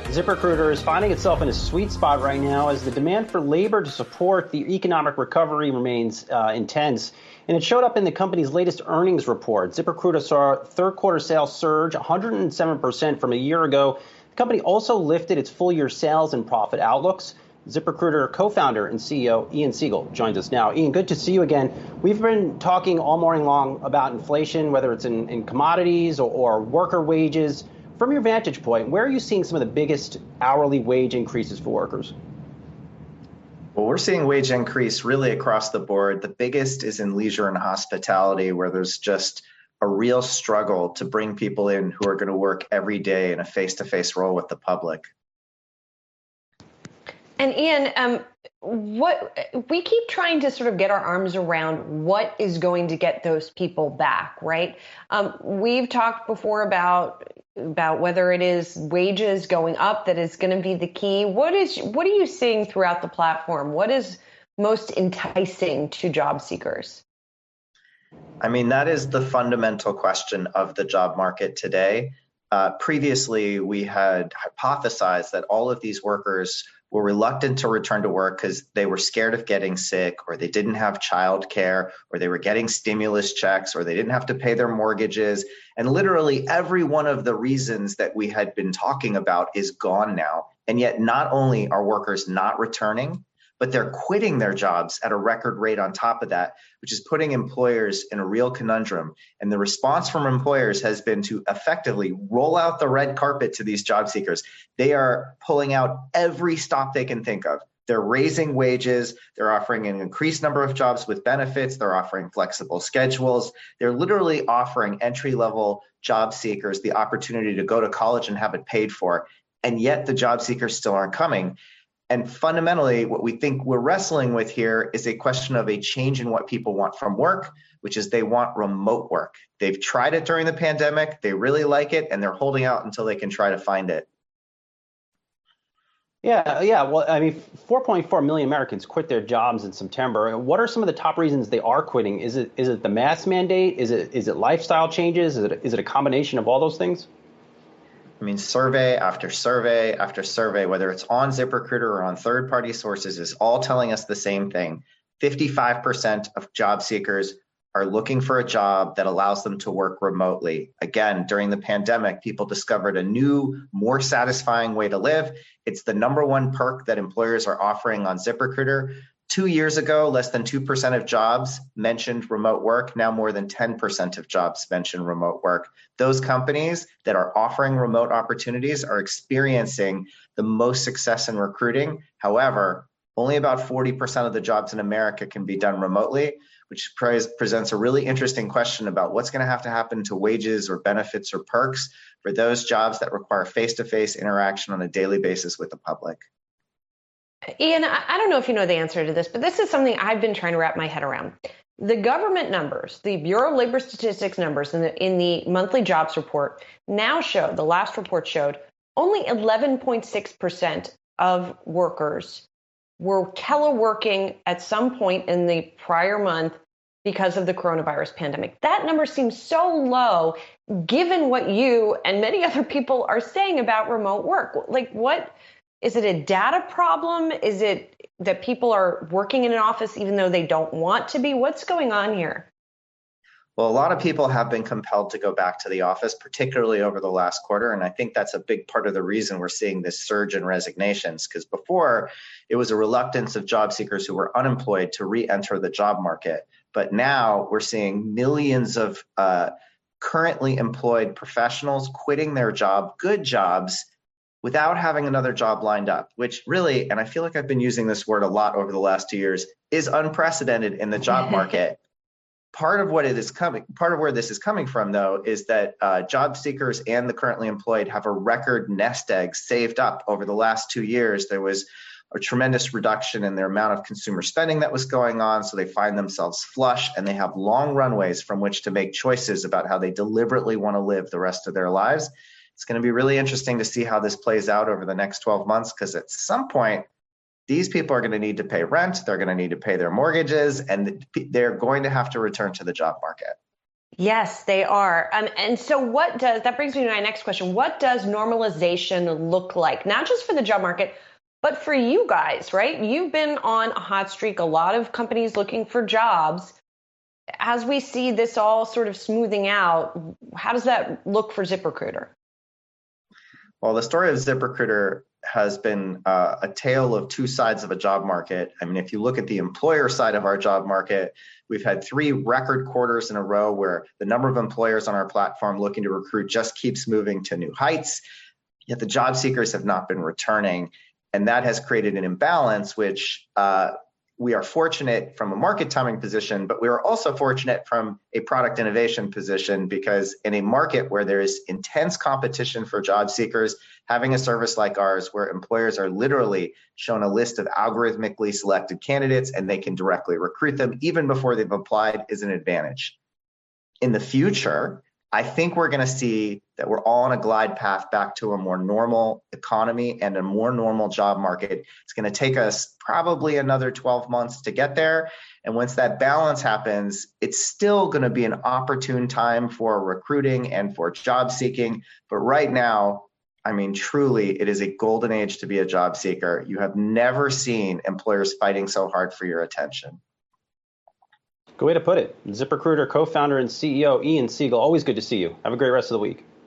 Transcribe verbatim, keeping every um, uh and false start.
ZipRecruiter is finding itself in a sweet spot right now as the demand for labor to support the economic recovery remains uh, intense. And it showed up in the company's latest earnings report. ZipRecruiter saw third quarter sales surge one hundred seven percent from a year ago. The company also lifted its full year sales and profit outlooks. ZipRecruiter co-founder and C E O Ian Siegel joins us now. Ian, good to see you again. We've been talking all morning long about inflation, whether it's in, in commodities or, or worker wages. From your vantage point, where are you seeing some of the biggest hourly wage increases for workers? Well, we're seeing wage increase really across the board. The biggest is in leisure and hospitality, where there's just a real struggle to bring people in who are going to work every day in a face-to-face role with the public. And Ian, um, what we keep trying to sort of get our arms around what is going to get those people back, right? Um, we've talked before about about whether it is wages going up that is going to be the key. What is what are you seeing throughout the platform? What is most enticing to job seekers? I mean, that is the fundamental question of the job market today. Uh, previously, we had hypothesized that all of these workers were reluctant to return to work because they were scared of getting sick, or they didn't have childcare, or they were getting stimulus checks, or they didn't have to pay their mortgages. And literally every one of the reasons that we had been talking about is gone now. And yet not only are workers not returning, but they're quitting their jobs at a record rate on top of that, which is putting employers in a real conundrum. And the response from employers has been to effectively roll out the red carpet to these job seekers. They are pulling out every stop they can think of. They're raising wages. They're offering an increased number of jobs with benefits. They're offering flexible schedules. They're literally offering entry-level job seekers the opportunity to go to college and have it paid for. And yet the job seekers still aren't coming. And fundamentally, what we think we're wrestling with here is a question of a change in what people want from work, which is they want remote work. They've tried it during the pandemic, they really like it, and they're holding out until they can try to find it. Yeah, yeah. Well, I mean, four point four million Americans quit their jobs in September. What are some of the top reasons they are quitting? Is it is it the mask mandate? Is it is it lifestyle changes? Is it is it a combination of all those things? I mean, survey after survey after survey, whether it's on ZipRecruiter or on third-party sources, is all telling us the same thing. fifty-five percent of job seekers are looking for a job that allows them to work remotely. Again, during the pandemic, people discovered a new, more satisfying way to live. It's the number one perk that employers are offering on ZipRecruiter. Two years ago, less than two percent of jobs mentioned remote work. Now more than ten percent of jobs mention remote work. Those companies that are offering remote opportunities are experiencing the most success in recruiting. However, only about forty percent of the jobs in America can be done remotely, which pre- presents a really interesting question about what's going to have to happen to wages or benefits or perks for those jobs that require face-to-face interaction on a daily basis with the public. Ian, I don't know if you know the answer to this, but this is something I've been trying to wrap my head around. The government numbers, the Bureau of Labor Statistics numbers in the, in the monthly jobs report now show, the last report showed, only eleven point six percent of workers were teleworking at some point in the prior month because of the coronavirus pandemic. That number seems so low, given what you and many other people are saying about remote work. Like, what? Is it a data problem? Is it that people are working in an office even though they don't want to be? What's going on here? Well, a lot of people have been compelled to go back to the office, particularly over the last quarter. And I think that's a big part of the reason we're seeing this surge in resignations, because before it was a reluctance of job seekers who were unemployed to re-enter the job market. But now we're seeing millions of uh, currently employed professionals quitting their job, good jobs, without having another job lined up, which really, and I feel like I've been using this word a lot over the last two years, is unprecedented in the job market. Part of what it is coming, part of where this is coming from, though, is that uh, job seekers and the currently employed have a record nest egg saved up over the last two years. There was a tremendous reduction in their amount of consumer spending that was going on, so they find themselves flush and they have long runways from which to make choices about how they deliberately want to live the rest of their lives. It's going to be really interesting to see how this plays out over the next twelve months, because at some point, these people are going to need to pay rent, they're going to need to pay their mortgages, and they're going to have to return to the job market. Yes, they are. Um, and so what does, that brings me to my next question. What does normalization look like? Not just for the job market, but for you guys, right? You've been on a hot streak, a lot of companies looking for jobs. As we see this all sort of smoothing out, how does that look for ZipRecruiter? Well, the story of ZipRecruiter has been uh, a tale of two sides of a job market. I mean, if you look at the employer side of our job market, we've had three record quarters in a row where the number of employers on our platform looking to recruit just keeps moving to new heights, yet the job seekers have not been returning. And that has created an imbalance, which uh, we are fortunate from a market timing position, but we are also fortunate from a product innovation position, because in a market where there is intense competition for job seekers, having a service like ours where employers are literally shown a list of algorithmically selected candidates and they can directly recruit them even before they've applied is an advantage. In the future, I think we're going to see that we're all on a glide path back to a more normal economy and a more normal job market. It's going to take us probably another twelve months to get there. And once that balance happens, it's still going to be an opportune time for recruiting and for job seeking. But right now, I mean, truly, it is a golden age to be a job seeker. You have never seen employers fighting so hard for your attention. Good way to put it. ZipRecruiter co-founder and C E O Ian Siegel, always good to see you. Have a great rest of the week.